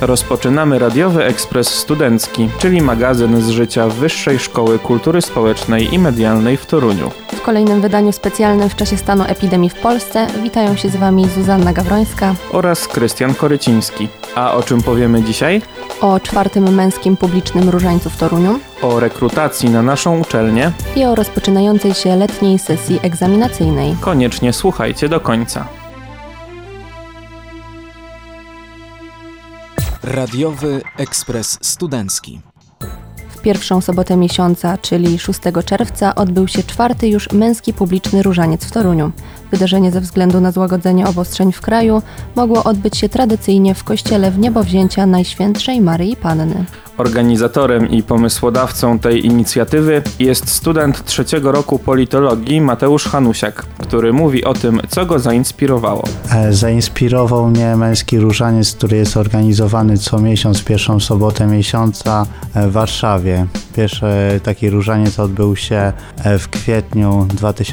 Rozpoczynamy Radiowy Ekspres Studencki, czyli magazyn z życia Wyższej Szkoły Kultury Społecznej i Medialnej w Toruniu. W kolejnym wydaniu specjalnym w czasie stanu epidemii w Polsce witają się z Wami Zuzanna Gawrońska oraz Krystian Koryciński. A o czym powiemy dzisiaj? O 4. Męskim Publicznym Różańcu w Toruniu, O rekrutacji na naszą uczelnię i o rozpoczynającej się letniej sesji egzaminacyjnej. Koniecznie słuchajcie do końca. Radiowy Ekspres Studencki. W pierwszą sobotę miesiąca, czyli 6 czerwca, odbył się 4. już Męski Publiczny Różaniec w Toruniu. Wydarzenie ze względu na złagodzenie obostrzeń w kraju mogło odbyć się tradycyjnie w kościele w niebowzięcia Najświętszej Maryi Panny. Organizatorem i pomysłodawcą tej inicjatywy jest student 3. roku politologii Mateusz Hanusiak, który mówi o tym, co go zainspirowało. Zainspirował mnie Męski Różaniec, który jest organizowany co miesiąc, pierwszą sobotę miesiąca w Warszawie. Pierwszy taki różaniec odbył się w kwietniu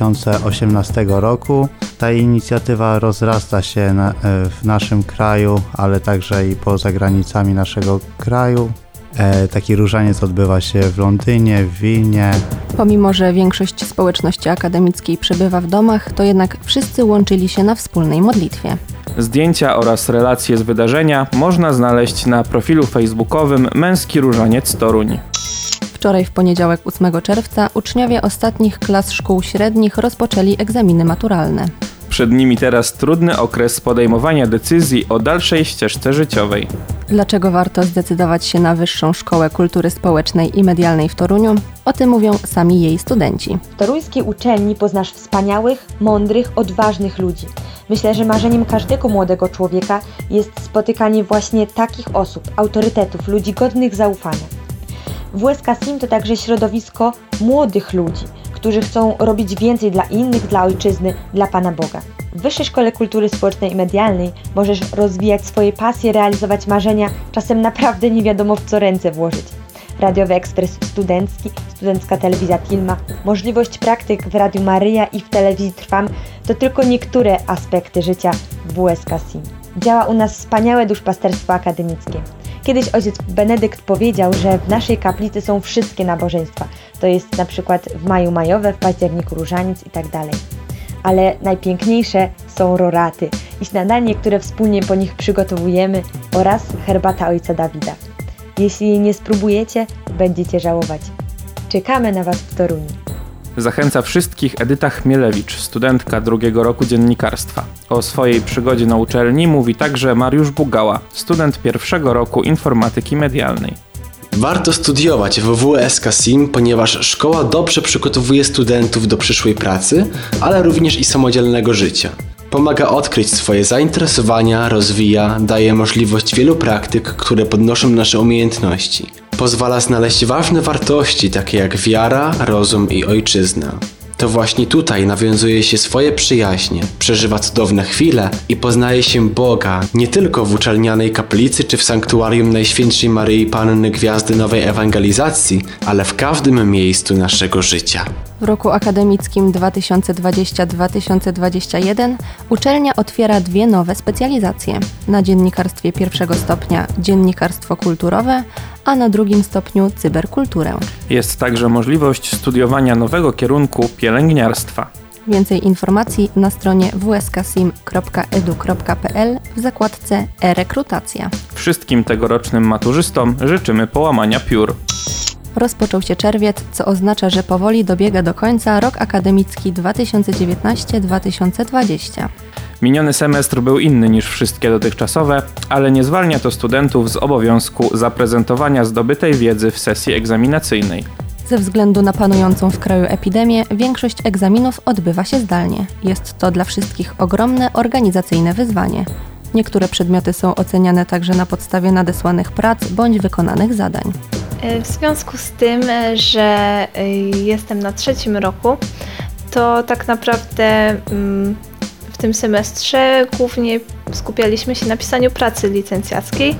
2018 roku. Ta inicjatywa rozrasta się w naszym kraju, ale także i poza granicami naszego kraju. Taki różaniec odbywa się w Londynie, w Wilnie. Pomimo że większość społeczności akademickiej przebywa w domach, to jednak wszyscy łączyli się na wspólnej modlitwie. Zdjęcia oraz relacje z wydarzenia można znaleźć na profilu facebookowym Męski Różaniec Toruń. Wczoraj w poniedziałek 8 czerwca uczniowie ostatnich klas szkół średnich rozpoczęli egzaminy maturalne. Przed nimi teraz trudny okres podejmowania decyzji o dalszej ścieżce życiowej. Dlaczego warto zdecydować się na Wyższą Szkołę Kultury Społecznej i Medialnej w Toruniu? O tym mówią sami jej studenci. W toruńskiej uczelni poznasz wspaniałych, mądrych, odważnych ludzi. Myślę, że marzeniem każdego młodego człowieka jest spotykanie właśnie takich osób, autorytetów, ludzi godnych zaufania. WSK SIM to także środowisko młodych ludzi, którzy chcą robić więcej dla innych, dla ojczyzny, dla Pana Boga. W Wyższej Szkole Kultury Społecznej i Medialnej możesz rozwijać swoje pasje, realizować marzenia, czasem naprawdę nie wiadomo w co ręce włożyć. Radiowy Ekspres Studencki, Studencka Telewizja Tilma, możliwość praktyk w Radiu Maryja i w Telewizji Trwam to tylko niektóre aspekty życia WSK SIM. Działa u nas wspaniałe duszpasterstwo akademickie. Kiedyś ojciec Benedykt powiedział, że w naszej kaplicy są wszystkie nabożeństwa. To jest na przykład w maju majowe, w październiku różaniec i tak dalej. Ale najpiękniejsze są roraty i śniadanie, które wspólnie po nich przygotowujemy oraz herbata ojca Dawida. Jeśli jej nie spróbujecie, będziecie żałować. Czekamy na Was w Toruniu. Zachęca wszystkich Edyta Chmielewicz, studentka 2. roku dziennikarstwa. O swojej przygodzie na uczelni mówi także Mariusz Bugała, student 1. roku informatyki medialnej. Warto studiować w WSK SIM, ponieważ szkoła dobrze przygotowuje studentów do przyszłej pracy, ale również i samodzielnego życia. Pomaga odkryć swoje zainteresowania, rozwija, daje możliwość wielu praktyk, które podnoszą nasze umiejętności. Pozwala znaleźć ważne wartości, takie jak wiara, rozum i ojczyzna. To właśnie tutaj nawiązuje się swoje przyjaźnie, przeżywa cudowne chwile i poznaje się Boga nie tylko w uczelnianej kaplicy czy w sanktuarium Najświętszej Maryi Panny Gwiazdy Nowej Ewangelizacji, ale w każdym miejscu naszego życia. W roku akademickim 2020-2021 uczelnia otwiera 2 nowe specjalizacje. Na dziennikarstwie 1. stopnia dziennikarstwo kulturowe, a na 2. stopniu cyberkulturę. Jest także możliwość studiowania nowego kierunku pielęgniarstwa. Więcej informacji na stronie wsksim.edu.pl w zakładce e-rekrutacja. Wszystkim tegorocznym maturzystom życzymy połamania piór. Rozpoczął się czerwiec, co oznacza, że powoli dobiega do końca rok akademicki 2019-2020. Miniony semestr był inny niż wszystkie dotychczasowe, ale nie zwalnia to studentów z obowiązku zaprezentowania zdobytej wiedzy w sesji egzaminacyjnej. Ze względu na panującą w kraju epidemię, większość egzaminów odbywa się zdalnie. Jest to dla wszystkich ogromne organizacyjne wyzwanie. Niektóre przedmioty są oceniane także na podstawie nadesłanych prac bądź wykonanych zadań. W związku z tym, że jestem na 3. roku, to tak naprawdę w w tym semestrze głównie skupialiśmy się na pisaniu pracy licencjackiej,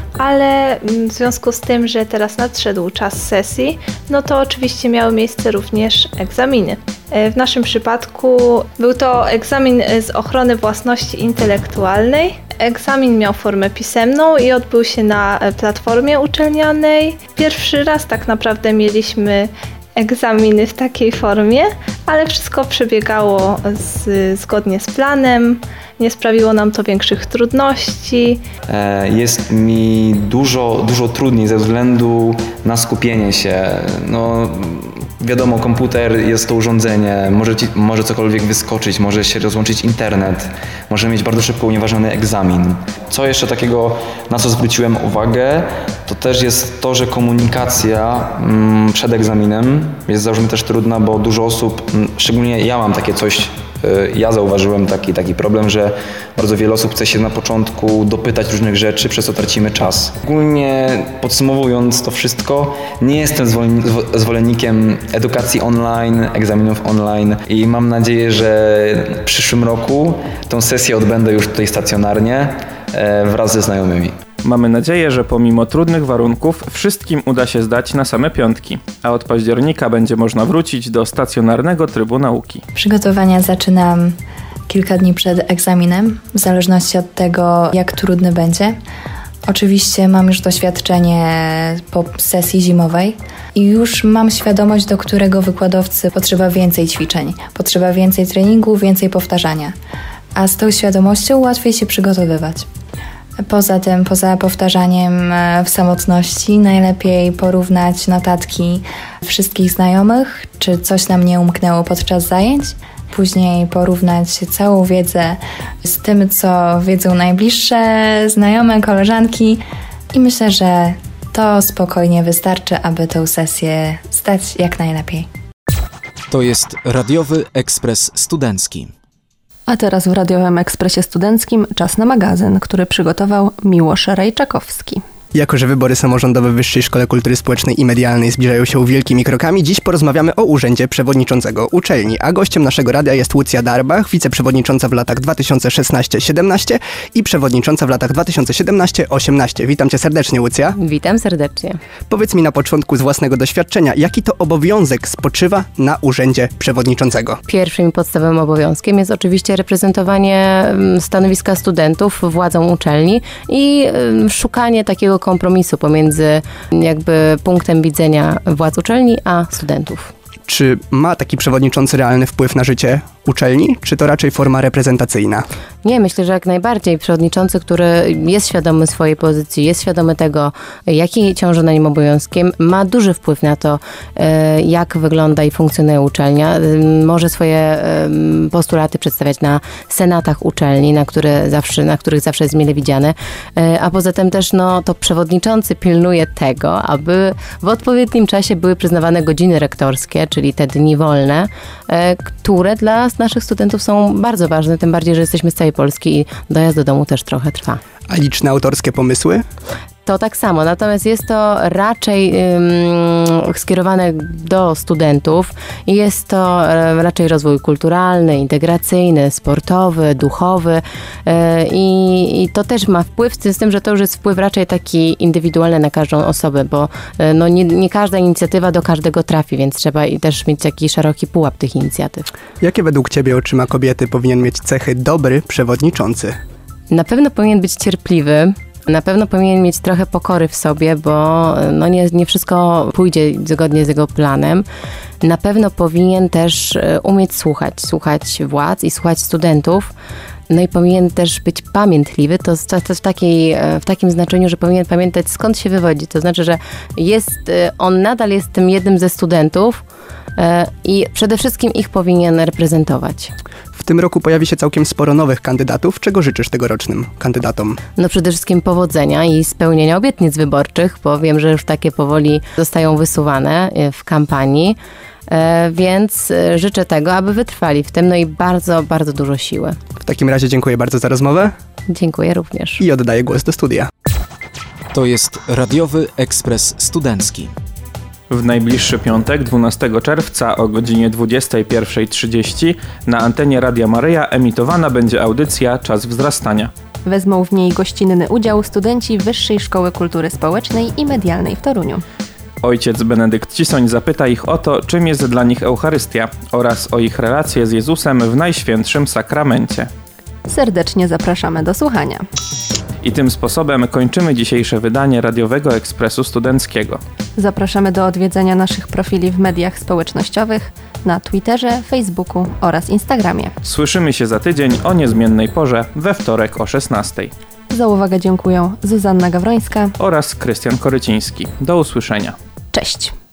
ale w związku z tym, że teraz nadszedł czas sesji, no to oczywiście miały miejsce również egzaminy. W naszym przypadku był to egzamin z ochrony własności intelektualnej. Egzamin miał formę pisemną i odbył się na platformie uczelnianej. Pierwszy raz tak naprawdę mieliśmy egzaminy w takiej formie, ale wszystko przebiegało zgodnie z planem. Nie sprawiło nam to większych trudności. Jest mi dużo trudniej ze względu na skupienie się. No, wiadomo, komputer jest to urządzenie, może cokolwiek wyskoczyć, może się rozłączyć internet, może mieć bardzo szybko unieważniony egzamin. Co jeszcze takiego, na co zwróciłem uwagę, to też jest to, że komunikacja przed egzaminem jest załóżmy też trudna, bo dużo osób, szczególnie ja mam takie coś, ja zauważyłem taki problem, że bardzo wiele osób chce się na początku dopytać różnych rzeczy, przez co tracimy czas. Ogólnie podsumowując to wszystko, nie jestem zwolennikiem edukacji online, egzaminów online i mam nadzieję, że w przyszłym roku tę sesję odbędę już tutaj stacjonarnie wraz ze znajomymi. Mamy nadzieję, że pomimo trudnych warunków wszystkim uda się zdać na same piątki, a od października będzie można wrócić do stacjonarnego trybu nauki. Przygotowania zaczynam kilka dni przed egzaminem, w zależności od tego, jak trudny będzie. Oczywiście mam już doświadczenie po sesji zimowej i już mam świadomość, do którego wykładowcy potrzeba więcej ćwiczeń, potrzeba więcej treningu, więcej powtarzania, a z tą świadomością łatwiej się przygotowywać. Poza tym, poza powtarzaniem w samotności, najlepiej porównać notatki wszystkich znajomych, czy coś nam nie umknęło podczas zajęć. Później porównać całą wiedzę z tym, co wiedzą najbliższe znajome, koleżanki. I myślę, że to spokojnie wystarczy, aby tę sesję zdać jak najlepiej. To jest Radiowy Ekspres Studencki. A teraz w Radiowym Ekspresie Studenckim czas na magazyn, który przygotował Miłosz Rejczakowski. Jako że wybory samorządowe w Wyższej Szkole Kultury Społecznej i Medialnej zbliżają się wielkimi krokami, dziś porozmawiamy o urzędzie przewodniczącego uczelni, a gościem naszego radia jest Łucja Darbach, wiceprzewodnicząca w latach 2016-17 i przewodnicząca w latach 2017-18. Witam cię serdecznie, Łucja. Witam serdecznie. Powiedz mi na początku z własnego doświadczenia, jaki to obowiązek spoczywa na urzędzie przewodniczącego? Pierwszym i podstawowym obowiązkiem jest oczywiście reprezentowanie stanowiska studentów władzom uczelni i szukanie takiego kompromisu pomiędzy jakby punktem widzenia władz uczelni a studentów. Czy ma taki przewodniczący realny wpływ na życie uczelni, czy to raczej forma reprezentacyjna? Nie, myślę, że jak najbardziej przewodniczący, który jest świadomy swojej pozycji, jest świadomy tego, jaki ciąży na nim obowiązkiem, ma duży wpływ na to, jak wygląda i funkcjonuje uczelnia. Może swoje postulaty przedstawiać na senatach uczelni, na których zawsze jest mile widziany, a poza tym też to przewodniczący pilnuje tego, aby w odpowiednim czasie były przyznawane godziny rektorskie, czyli te dni wolne, które dla naszych studentów są bardzo ważne, tym bardziej, że jesteśmy z całej Polski i dojazd do domu też trochę trwa. A liczne autorskie pomysły? To tak samo, natomiast jest to raczej skierowane do studentów i jest to raczej rozwój kulturalny, integracyjny, sportowy, duchowy i to też ma wpływ, z tym, że to już jest wpływ raczej taki indywidualny na każdą osobę, bo nie każda inicjatywa do każdego trafi, więc trzeba i też mieć taki szeroki pułap tych inicjatyw. Jakie według ciebie oczyma kobiety powinien mieć cechy dobry przewodniczący? Na pewno powinien być cierpliwy. Na pewno powinien mieć trochę pokory w sobie, bo nie wszystko pójdzie zgodnie z jego planem. Na pewno powinien też umieć słuchać władz i słuchać studentów. No i powinien też być pamiętliwy, to w takim znaczeniu, że powinien pamiętać, skąd się wywodzi. To znaczy, że on nadal jest tym jednym ze studentów i przede wszystkim ich powinien reprezentować. W tym roku pojawi się całkiem sporo nowych kandydatów. Czego życzysz tegorocznym kandydatom? Przede wszystkim powodzenia i spełnienia obietnic wyborczych, bo wiem, że już takie powoli zostają wysuwane w kampanii, więc życzę tego, aby wytrwali w tym, i bardzo, bardzo dużo siły. W takim razie dziękuję bardzo za rozmowę. Dziękuję również. I oddaję głos do studia. To jest Radiowy Ekspres Studencki. W najbliższy piątek, 12 czerwca o godzinie 21:30 na antenie Radia Maryja emitowana będzie audycja Czas wzrastania. Wezmą w niej gościnny udział studenci Wyższej Szkoły Kultury Społecznej i Medialnej w Toruniu. Ojciec Benedykt Cisoń zapyta ich o to, czym jest dla nich Eucharystia oraz o ich relacje z Jezusem w Najświętszym Sakramencie. Serdecznie zapraszamy do słuchania. I tym sposobem kończymy dzisiejsze wydanie Radiowego Ekspresu Studenckiego. Zapraszamy do odwiedzenia naszych profili w mediach społecznościowych, na Twitterze, Facebooku oraz Instagramie. Słyszymy się za tydzień o niezmiennej porze we wtorek o 16:00. Za uwagę dziękuję Zuzanna Gawrońska oraz Krystian Koryciński. Do usłyszenia. Cześć!